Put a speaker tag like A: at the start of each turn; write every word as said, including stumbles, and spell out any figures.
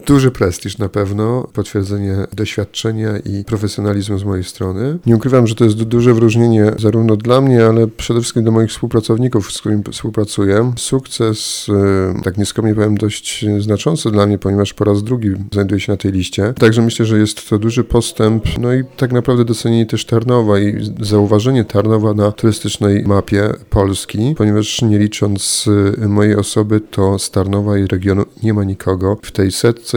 A: Duży prestiż na pewno, potwierdzenie doświadczenia i profesjonalizmu z mojej strony. Nie ukrywam, że to jest du- duże wyróżnienie zarówno dla mnie, ale przede wszystkim dla moich współpracowników, z którymi współpracuję. Sukces, tak nieskromnie powiem, dość znaczący dla mnie, ponieważ po raz drugi znajduję się na tej liście. Także myślę, że jest to duży postęp, no i tak naprawdę docenienie też Tarnowa i zauważenie Tarnowa na turystycznej mapie Polski, ponieważ nie licząc mojej osoby, to z Tarnowa i regionu nie ma nikogo w tej setce